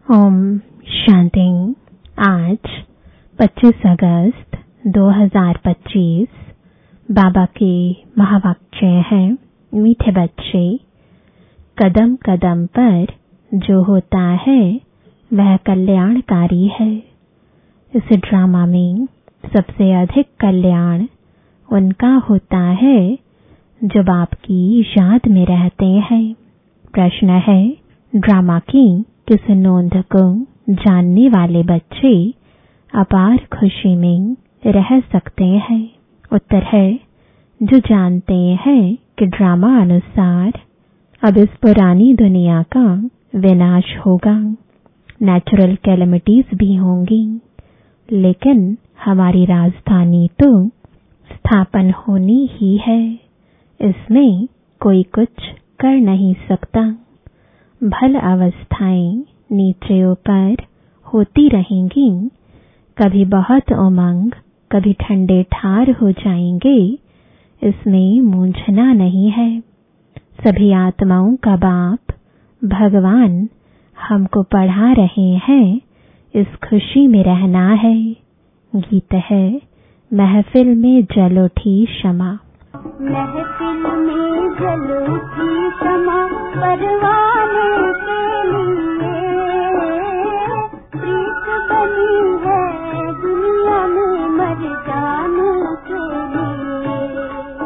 ओम शांति। आज 25 अगस्त 2025 बाबा के महावाक्य है, मीठे बच्चे, कदम कदम पर जो होता है वह कल्याणकारी है। इस ड्रामा में सबसे अधिक कल्याण उनका होता है जो बाप की याद में रहते हैं। प्रश्न है, ड्रामा की किस नोंद को जानने वाले बच्चे अपार खुशी में रह सकते हैं? उत्तर है, जो जानते हैं कि ड्रामा अनुसार अब इस पुरानी दुनिया का विनाश होगा, नेचुरल कैलेमिटीज भी होंगी, लेकिन हमारी राजधानी तो स्थापन होनी ही है। इसमें कोई कुछ कर नहीं सकता। भल अवस्थाएं नीचे ऊपर होती रहेंगी, कभी बहुत उमंग, कभी ठंडे ठार हो जाएंगे, इसमें मूंझना नहीं है। सभी आत्माओं का बाप भगवान हमको पढ़ा रहे हैं, इस खुशी में रहना है। गीत है, महफिल में जल उठी शमा। महफिल में जल उठी शमा, परवाने के लिए प्रीत बनी है दुनिया में मर जाने के लिए।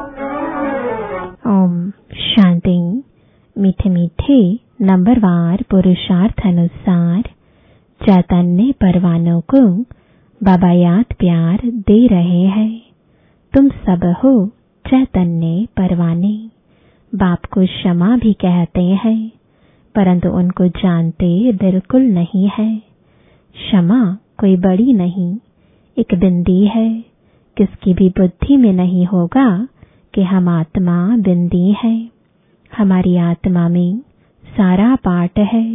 ओम शांति। मीठे मीठे नंबरवार पुरुषार्थ अनुसार चैतन्य परवानों को बाबा याद प्यार दे रहे हैं। तुम सब हो चैतन्य परवाने। बाप को क्षमा भी कहते हैं, परंतु उनको जानते बिल्कुल नहीं है। क्षमा कोई बड़ी नहीं, एक बिंदी है। किसकी भी बुद्धि में नहीं होगा कि हम आत्मा बिंदी है। हमारी आत्मा में सारा पाठ है।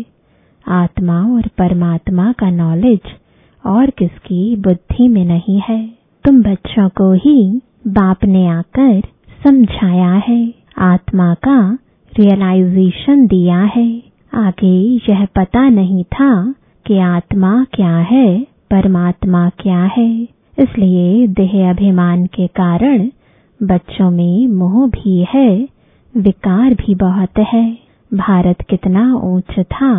आत्मा और परमात्मा का नॉलेज और किसकी बुद्धि में नहीं है। तुम बच्चों को ही बाप ने आकर समझाया है, आत्मा का रियलाइजेशन दिया है। आगे यह पता नहीं था कि आत्मा क्या है, परमात्मा क्या है। इसलिए देह अभिमान के कारण बच्चों में मोह भी है, विकार भी बहुत है। भारत कितना ऊंच था,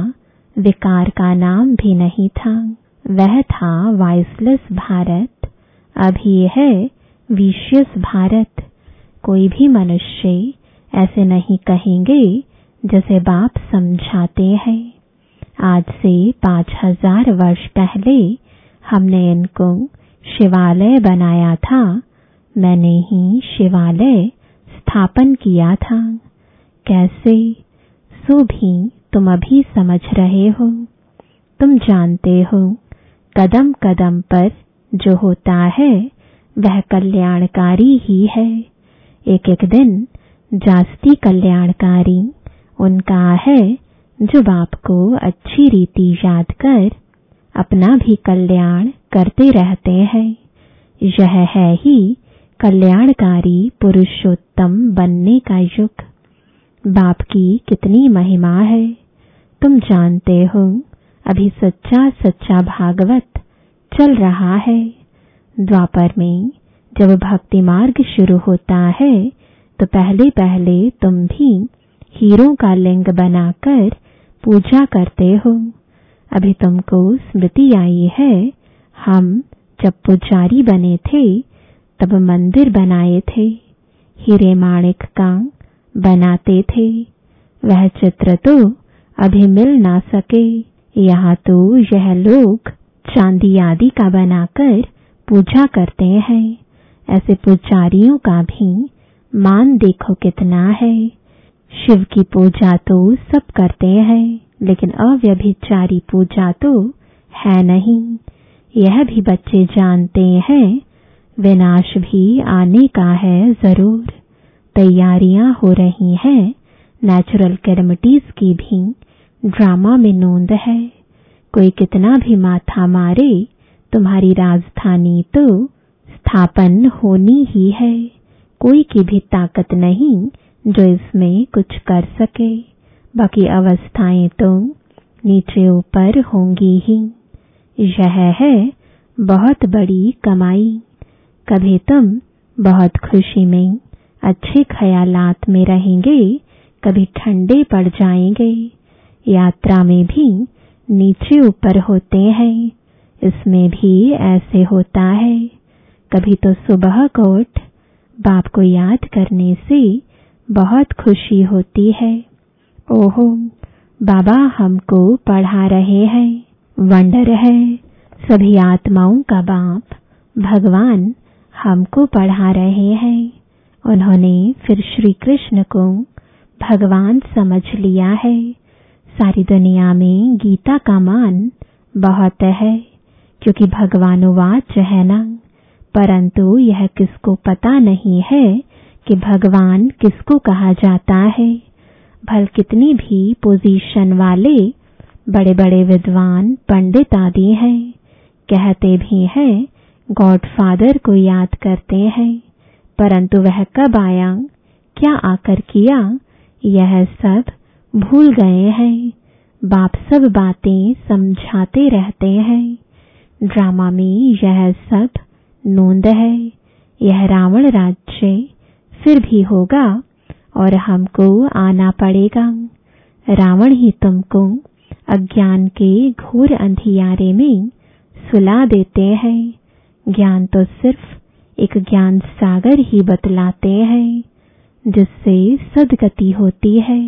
विकार का नाम भी नहीं था। वह था वाइसलेस भारत, अभी है विशियस भारत। कोई भी मनुष्य ऐसे नहीं कहेंगे जैसे बाप समझाते हैं। आज से 5000 वर्ष पहले हमने इनको शिवालय बनाया था। मैंने ही शिवालय स्थापन किया था। कैसे, सो भी तुम अभी समझ रहे हो। तुम जानते हो कदम कदम पर जो होता है वह कल्याणकारी ही है। एक एक दिन जास्ती कल्याणकारी उनका है जो बाप को अच्छी रीति याद कर अपना भी कल्याण करते रहते हैं। यह है ही कल्याणकारी पुरुषोत्तम बनने का युग। बाप की कितनी महिमा है, तुम जानते हो। अभी सच्चा सच्चा भागवत चल रहा है। द्वापर में जब भक्ति मार्ग शुरू होता है तो पहले पहले तुम भी हीरों का लिंग बनाकर पूजा करते हो। अभी तुमको स्मृति आई है, हम जब पुजारी बने थे तब मंदिर बनाए थे, हीरे माणिक का बनाते थे। वह चित्र तो अभी मिल ना सके। यहाँ तो यह लोग चांदी आदि का बनाकर पूजा करते हैं। ऐसे पुजारियों का भी मान देखो कितना है। शिव की पूजा तो सब करते हैं, लेकिन अव्यभिचारी पूजा तो है नहीं। यह भी बच्चे जानते हैं, विनाश भी आने का है जरूर। तैयारियां हो रही हैं, नेचुरल कैलेमिटीज की भी ड्रामा में नोंद है। कोई कितना भी माथा मारे, तुम्हारी राजधानी तो स्थापन होनी ही है। कोई की भी ताकत नहीं जो इसमें कुछ कर सके। बाकी अवस्थाएं तो नीचे ऊपर होंगी ही। यह है बहुत बड़ी कमाई। कभी तुम बहुत खुशी में, अच्छे ख्यालात में रहेंगे, कभी ठंडे पड़ जाएंगे। यात्रा में भी नीचे ऊपर होते हैं, इसमें भी ऐसे होता है। कभी तो सुबह को उठ बाप को याद करने से बहुत खुशी होती है। ओहो, बाबा हमको पढ़ा रहे हैं। वंडर है, सभी आत्माओं का बाप भगवान हमको पढ़ा रहे हैं। उन्होंने फिर श्री कृष्ण को भगवान समझ लिया है। सारी दुनिया में गीता का मान बहुत है, क्योंकि भगवानुवाच है ना। परंतु यह किसको पता नहीं है कि भगवान किसको कहा जाता है। भल कितनी भी पोजीशन वाले बड़े बड़े विद्वान पंडित आदि हैं, कहते भी हैं गॉडफादर को याद करते हैं, परंतु वह कब आया, क्या आकर किया, यह सब भूल गए हैं। बाप सब बातें समझाते रहते हैं। ड्रामा में यह सब नोंद है। यह रावण राज्य फिर भी होगा और हमको आना पड़ेगा। रावण ही तुमको अज्ञान के घोर अंधियारे में सुला देते हैं। ज्ञान तो सिर्फ एक ज्ञान सागर ही बतलाते हैं, जिससे सदगति होती है।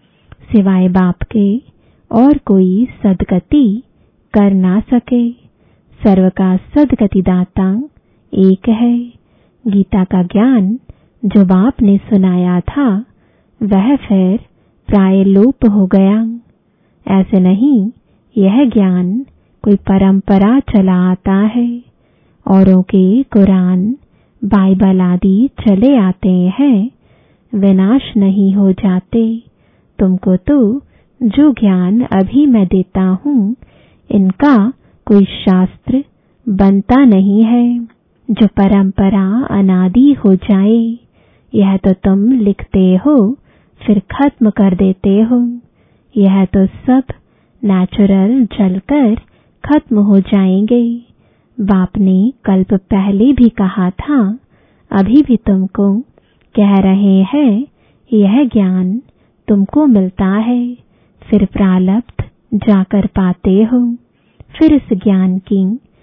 सिवाय बाप के और कोई सदगति कर ना सके। सर्व का सदगति दाता एक है। गीता का ज्ञान जो बाप ने सुनाया था, वह फिर प्राय लोप हो गया। ऐसे नहीं, यह ज्ञान कोई परंपरा चला आता है। औरों के कुरान, बाइबल आदि चले आते हैं, विनाश नहीं हो जाते। तुमको तो जो ज्ञान अभी मैं देता हूँ, इनका कोई शास्त्र बनता नहीं है जो परंपरा अनादि हो जाए। यह तो तुम लिखते हो फिर खत्म कर देते हो। यह तो सब नेचुरल जलकर खत्म हो जाएंगे। बाप ने कल्प पहले भी कहा था, अभी भी तुमको कह रहे हैं, यह ज्ञान तुमको मिलता है, फिर प्रारब्ध जाकर पाते हो। फिर इस ज्ञान की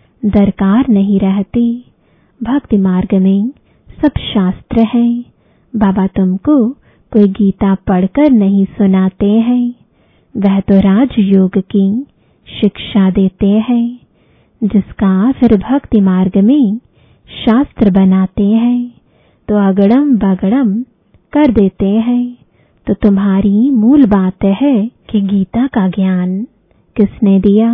दरकार नहीं रहती। भक्ति मार्ग में सब शास्त्र है। बाबा तुमको कोई गीता पढ़कर नहीं सुनाते हैं, वह तो राजयोग की शिक्षा देते हैं, जिसका फिर भक्ति मार्ग में शास्त्र बनाते हैं, तो अगड़म बगड़म कर देते हैं। तो तुम्हारी मूल बात है कि गीता का ज्ञान किसने दिया?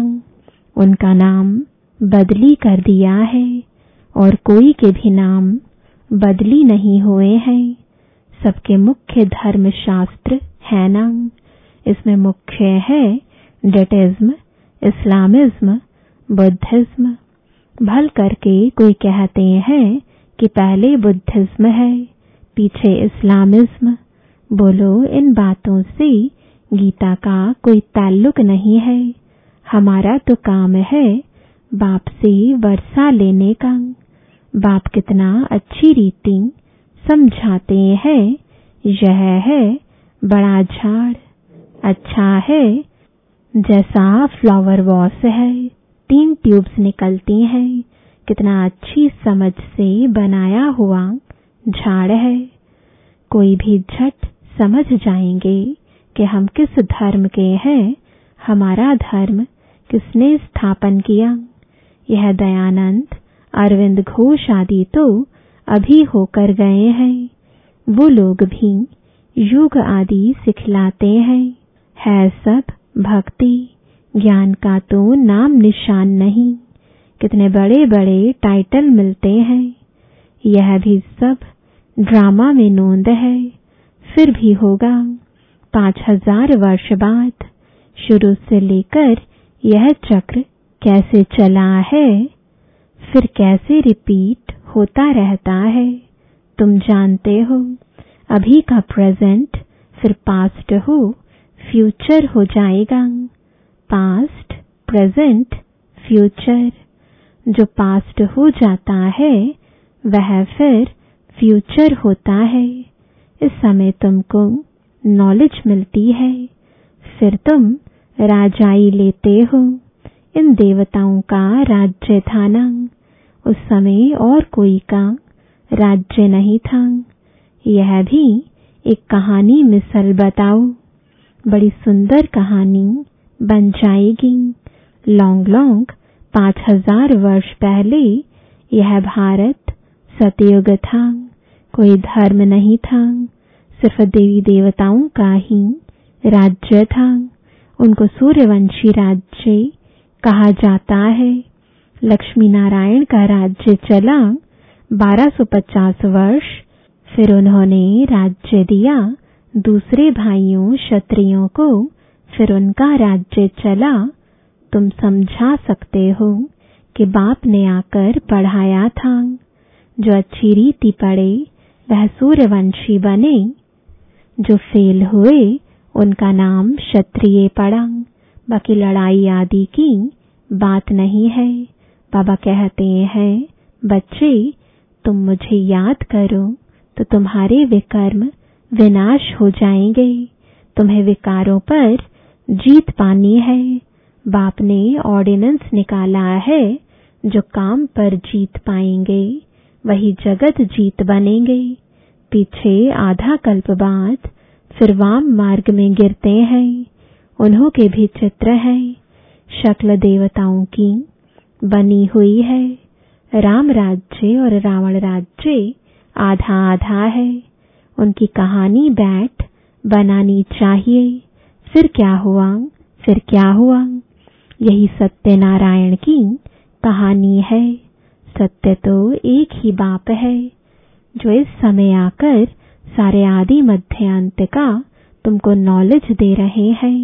उनका नाम बदली कर दिया है, और कोई के भी नाम बदली नहीं हुए हैं। सबके मुख्य धर्म शास्त्र है ना। इसमें मुख्य है डेटिज्म, इस्लामिज्म, बुद्धिज्म। भल करके कोई कहते हैं कि पहले बुद्धिज्म है, पीछे इस्लामिज्म। बोलो, इन बातों से गीता का कोई ताल्लुक नहीं है। हमारा तो काम है बाप से वर्षा लेने का। बाप कितना अच्छी रीति समझाते हैं। यह है बड़ा झाड़, अच्छा है जैसा फ्लावर वॉश है, 3 ट्यूब्स निकलती हैं। कितना अच्छी समझ से बनाया हुआ झाड़ है। कोई भी झट समझ जाएंगे कि हम किस धर्म के हैं, हमारा धर्म किसने स्थापन किया। यह दयानंद, अरविंद घोष आदि तो अभी होकर गए हैं। वो लोग भी युग आदि सिखलाते हैं। है सब भक्ति, ज्ञान का तो नाम निशान नहीं। कितने बड़े बड़े टाइटल मिलते हैं। यह भी सब ड्रामा में नोंद है। फिर भी होगा 5000 वर्ष बाद। शुरू से लेकर यह चक्र कैसे चला है, फिर कैसे रिपीट होता रहता है, तुम जानते हो। अभी का प्रेजेंट फिर पास्ट हो, फ्यूचर हो जाएगा। Past, present, future. जो पास्ट हो जाता है वह फिर फ्यूचर होता है। इस समय तुमको नॉलेज मिलती है, फिर तुम राजाई लेते हो। इन देवताओं का राज्य था ना, उस समय और कोई का राज्य नहीं था। यह भी एक कहानी मिसल बताओ, बड़ी सुंदर कहानी बन जाएगी। लॉन्ग 5000 वर्ष पहले यह भारत सतयुग था। कोई धर्म नहीं था, सिर्फ देवी देवताओं का ही राज्य था। उनको सूर्यवंशी राज्य कहा जाता है। लक्ष्मी नारायण का राज्य चला 1250 वर्ष, फिर उन्होंने राज्य दिया दूसरे भाइयों क्षत्रियों को, फिर उनका राज्य चला। तुम समझा सकते हो कि बाप ने आकर पढ़ाया था। जो अच्छी रीति पढ़े वह सूर्यवंशी बने, जो फेल हुए उनका नाम क्षत्रिय पड़ा। बाकी लड़ाई आदि की बात नहीं है। बाबा कहते हैं, बच्चे तुम मुझे याद करो तो तुम्हारे विकर्म विनाश हो जाएंगे। तुम्हें विकारों पर जीत पानी है। बाप ने ऑर्डिनेंस निकाला है, जो काम पर जीत पाएंगे वही जगत जीत बनेंगे। पीछे आधा कल्प बाद फिर वाम मार्ग में गिरते हैं। उन्हों के भी चित्र है, शक्ल देवताओं की बनी हुई है। राम राज्य और रावण राज्य आधा आधा है। उनकी कहानी बैठ बनानी चाहिए। फिर क्या हुआ, फिर क्या हुआ, यही सत्यनारायण की कहानी है। सत्य तो एक ही बाप है, जो इस समय आकर सारे आदि मध्य अंत का तुमको नॉलेज दे रहे हैं,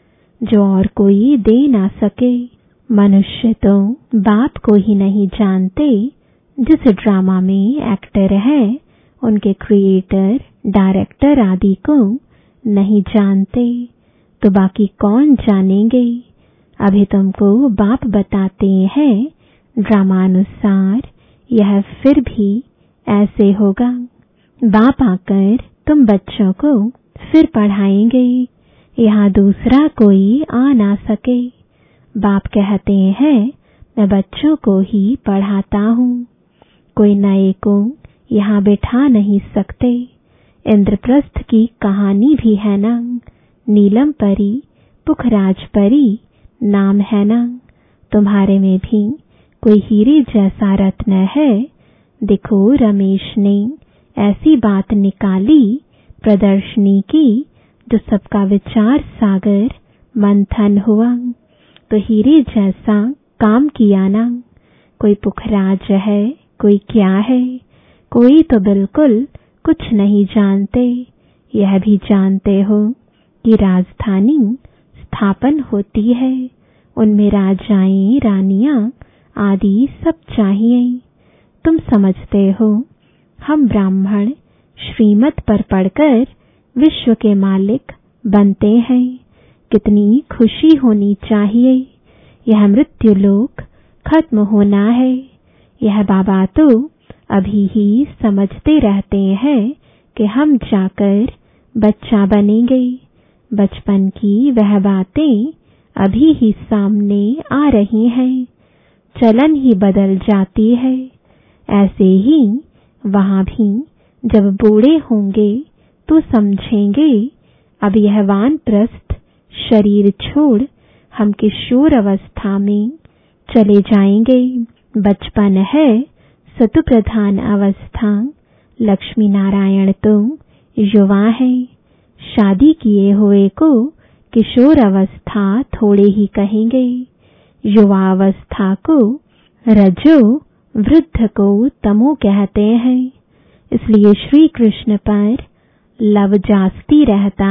जो और कोई दे ना सके। मनुष्य तो बाप को ही नहीं जानते। जिस ड्रामा में एक्टर है उनके क्रिएटर, डायरेक्टर आदि को नहीं जानते, तो बाकी कौन जानेंगे। अभी तुमको बाप बताते हैं ड्रामानुसार, यह फिर भी ऐसे होगा। बाप आकर तुम बच्चों को फिर पढ़ाएंगे, यहाँ दूसरा कोई आ ना सके। बाप कहते हैं, मैं बच्चों को ही पढ़ाता हूँ, कोई नए को यहाँ बिठा नहीं सकते। इंद्रप्रस्थ की कहानी भी है ना, नीलम परी, पुखराज परी नाम है ना। तुम्हारे में भी कोई हीरे जैसा रत्न है। देखो रमेश ने ऐसी बात निकाली, प्रदर्शनी की, जो सबका विचार सागर मंथन हुआ, तो हीरे जैसा काम किया ना। कोई पुखराज है, कोई क्या है, कोई तो बिल्कुल कुछ नहीं जानते। यह भी जानते हो कि राजधानी स्थापन होती है, उनमें राजाएं, रानियां आदि सब चाहिए। तुम समझते हो हम ब्राह्मण श्रीमत पर पढ़कर विश्व के मालिक बनते हैं। कितनी खुशी होनी चाहिए। यह मृत्यु लोक खत्म होना है। यह बाबा तो अभी ही समझते रहते हैं कि हम जाकर बच्चा बनेंगे। बचपन की वह बातें अभी ही सामने आ रही हैं, चलन ही बदल जाती है। ऐसे ही वहां भी जब बूढ़े होंगे तो समझेंगे, अब यह वानप्रस्थ शरीर छोड़ हम किशोर अवस्था में चले जाएंगे। बचपन है सतु प्रधान अवस्था। लक्ष्मी नारायण तो युवा है। शादी किए हुए को किशोर अवस्था थोड़े ही कहेंगे। युवा अवस्था को रजो, वृद्ध को तमो कहते हैं। इसलिए श्री कृष्ण पर लव जास्ती रहता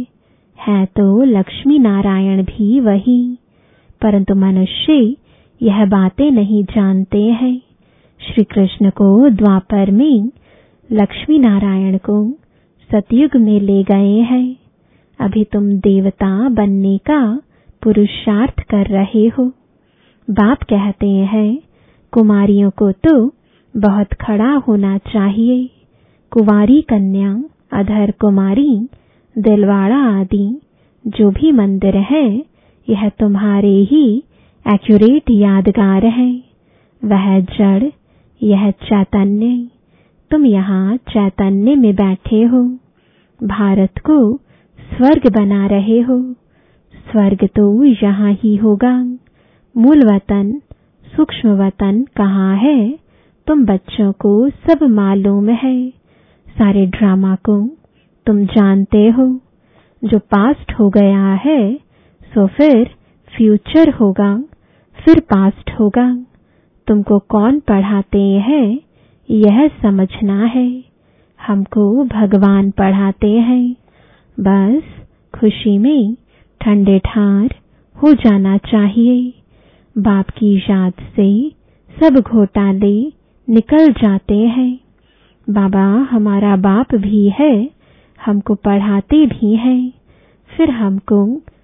है तो लक्ष्मी नारायण भी वही, परंतु मनुष्य यह बातें नहीं जानते हैं। श्री कृष्ण को द्वापर में, लक्ष्मी नारायण को सतयुग में ले गए हैं। अभी तुम देवता बनने का पुरुषार्थ कर रहे हो। बाप कहते हैं कुमारियों को तो बहुत खड़ा होना चाहिए। कुंवारी कन्या, अधर कुमारी, दिलवाड़ा आदि जो भी मंदिर है यह तुम्हारे ही एक्यूरेट यादगार है। वह जड़, यह चैतन्य। तुम यहाँ चैतन्य में बैठे हो, भारत को स्वर्ग बना रहे हो। स्वर्ग तो यहाँ ही होगा। मूल वतन, सूक्ष्म वतन कहाँ है तुम बच्चों को सब मालूम है। सारे ड्रामा को तुम जानते हो। जो पास्ट हो गया है सो फिर फ्यूचर होगा, फिर पास्ट होगा। तुमको कौन पढ़ाते हैं यह समझना है। हमको भगवान पढ़ाते हैं। बस खुशी में ठंडे ठार हो जाना चाहिए। बाप की याद से सब घोटाले निकल जाते हैं। बाबा हमारा बाप भी है, हमको पढ़ाते भी हैं, फिर हमको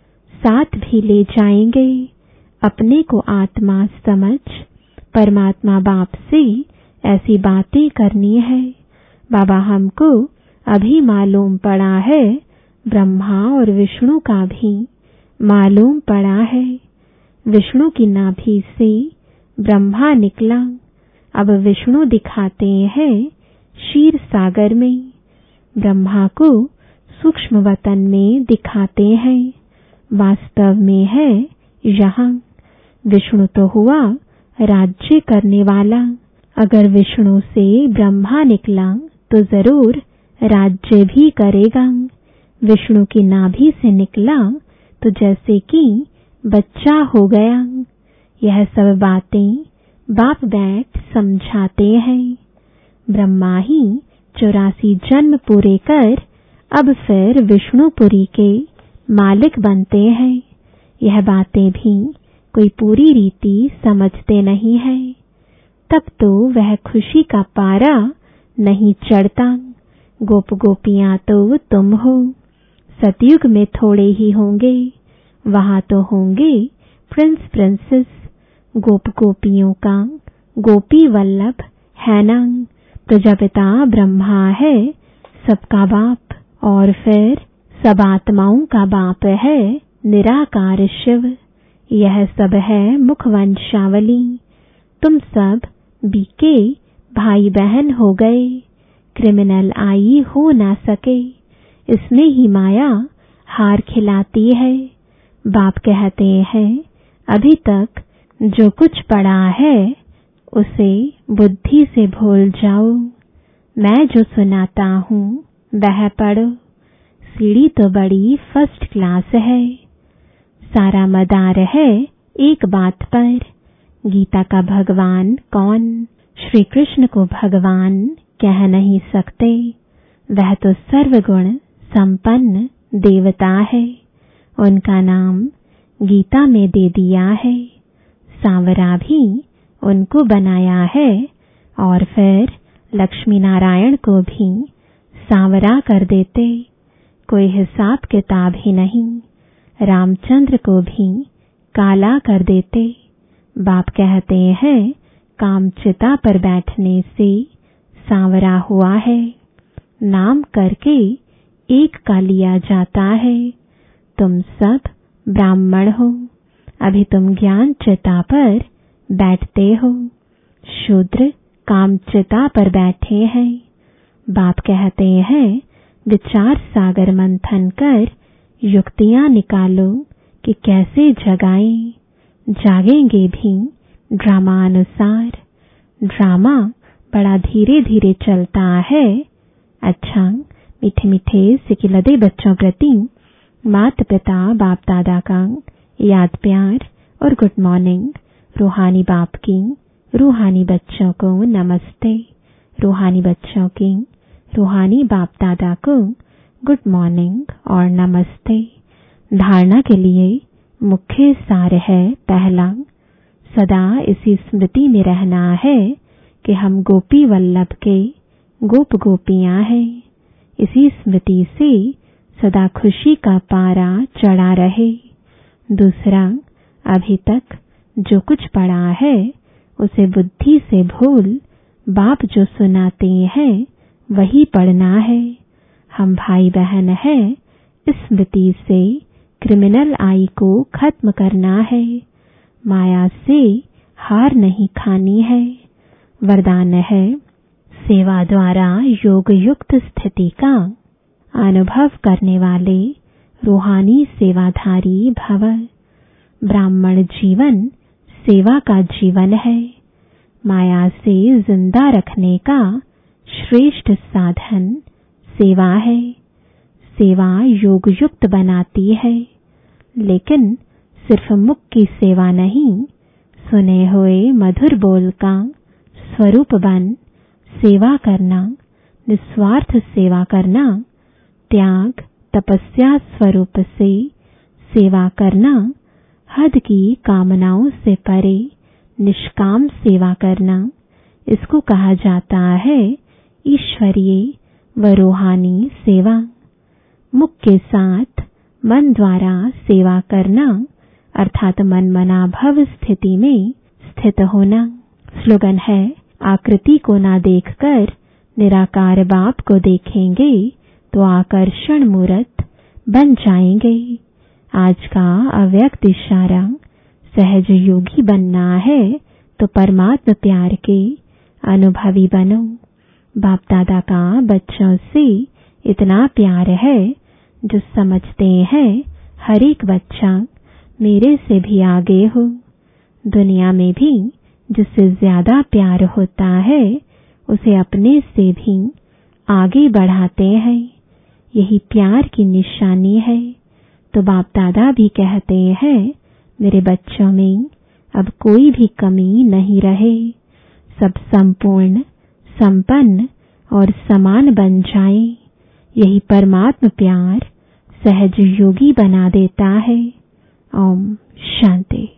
साथ भी ले जाएंगे। अपने को आत्मा समझ परमात्मा बाप से ऐसी बातें करनी है। बाबा हमको अभी मालूम पड़ा है, ब्रह्मा और विष्णु का भी मालूम पड़ा है। विष्णु की नाभि से ब्रह्मा निकला। अब विष्णु दिखाते हैं क्षीर सागर में, ब्रह्मा को सूक्ष्म वतन में दिखाते हैं। वास्तव में है यहाँ। विष्णु तो हुआ राज्य करने वाला। अगर विष्णु से ब्रह्मा निकला तो जरूर राज्य भी करेगा। विष्णु की नाभि से निकला तो जैसे कि बच्चा हो गया। यह सब बातें बाप बैठ समझाते हैं। ब्रह्मा ही 84 जन्म पूरे कर अब फिर विष्णुपुरी के मालिक बनते हैं। यह बातें भी कोई पूरी रीति समझते नहीं है। तब तो वह खुशी का पारा नहीं चढ़ता। गोप गोपियां तो तुम हो। सतयुग में थोड़े ही होंगे, वहां तो होंगे प्रिंस प्रिंसेस। गोप गोपियों का गोपी वल्लभ है ना। प्रजापिता ब्रह्मा है सबका बाप, और फिर सब आत्माओं का बाप है निराकार शिव। यह सब है मुखवंशावली। तुम सब बीके भाई बहन हो गए। क्रिमिनल आई हो ना सके, इसमें ही माया हार खिलाती है। बाप कहते हैं अभी तक जो कुछ पड़ा है उसे बुद्धि से भूल जाओ। मैं जो सुनाता हूँ वह पढ़ो। सीढ़ी तो बड़ी फर्स्ट क्लास है। सारा मदार है एक बात पर, गीता का भगवान कौन। श्री कृष्ण को भगवान कह नहीं सकते। वह तो सर्वगुण संपन्न देवता है। उनका नाम गीता में दे दिया है। सांवरा भी उनको बनाया है, और फिर लक्ष्मी नारायण को भी सांवरा कर देते। कोई हिसाब किताब ही नहीं। रामचंद्र को भी काला कर देते। बाप कहते हैं कामचिता पर बैठने से सांवरा हुआ है। नाम करके एक का लिया जाता है। तुम सब ब्राह्मण हो। अभी तुम ज्ञान चिता पर बैठते हो। शूद्र कामचिता पर बैठे हैं। बाप कहते हैं विचार सागर मंथन कर युक्तियां निकालो कि कैसे जगाएं। जागेंगे भी ड्रामा अनुसार। ड्रामा बड़ा धीरे धीरे चलता है। अच्छा, मीठे मीठे सिकिलदे बच्चों प्रति माता पिता बाप दादा का याद प्यार और गुड मॉर्निंग। रूहानी बाप की रूहानी बच्चों को नमस्ते। रूहानी बच्चों की रूहानी बाप दादा को गुड मॉर्निंग और नमस्ते। धारणा के लिए मुख्य सार है पहला, सदा इसी स्मृति में रहना है कि हम गोपी वल्लभ के गोप गोपियां हैं। इसी स्मृति से सदा खुशी का पारा चढ़ा रहे। दूसरा, अभी तक जो कुछ पढ़ा है उसे बुद्धि से भूल बाप जो सुनाते हैं वही पढ़ना है। हम भाई बहन हैं, इस स्मृति से क्रिमिनल आई को खत्म करना है। माया से हार नहीं खानी है। वरदान है, सेवा द्वारा योग युक्त स्थिति का अनुभव करने वाले रूहानी सेवाधारी भव। ब्राह्मण जीवन सेवा का जीवन है। माया से जिंदा रखने का श्रेष्ठ साधन सेवा है। सेवा योग युक्त बनाती है, लेकिन सिर्फ मुख की सेवा नहीं, सुने हुए मधुर बोल का स्वरूप बन सेवा करना, निस्वार्थ सेवा करना, त्याग तपस्या स्वरूप से सेवा करना, हद की कामनाओं से परे निष्काम सेवा करना, इसको कहा जाता है ईश्वरीय व रूहानी सेवा। मुख के साथ मन द्वारा सेवा करना अर्थात मन मना भव स्थिति में स्थित होना। स्लोगन है, आकृति को ना देखकर निराकार बाप को देखेंगे तो आकर्षण मूर्त बन जाएंगे। आज का अव्यक्त इशारा, सहज योगी बनना है तो परमात्मा प्यार के अनुभवी बनो। बाप दादा का बच्चों से इतना प्यार है जो समझते हैं हर एक बच्चा मेरे से भी आगे हो। दुनिया में भी जिससे ज्यादा प्यार होता है उसे अपने से भी आगे बढ़ाते हैं। यही प्यार की निशानी है। तो बाप दादा भी कहते हैं, मेरे बच्चों में अब कोई भी कमी नहीं रहे, सब संपूर्ण, संपन्न और समान बन जाए। यही परमात्मा प्यार सहज योगी बना देता है। ओम शांति।